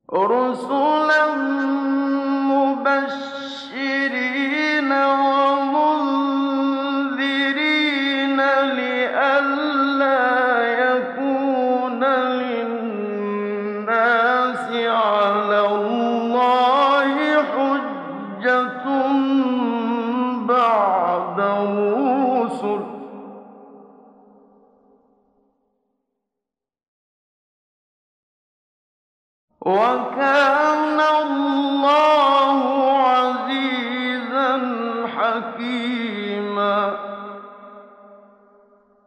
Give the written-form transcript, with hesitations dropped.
رُسُلًا مُّبَشِّرِينَ وَمُنذِرِينَ لِئَلَّا يَكُونَ لِلنَّاسِ عَلَى اللَّهِ حُجَّةٌ بَعْدَ الرُّسُلِ ۚ وَكَانَ اللَّهُ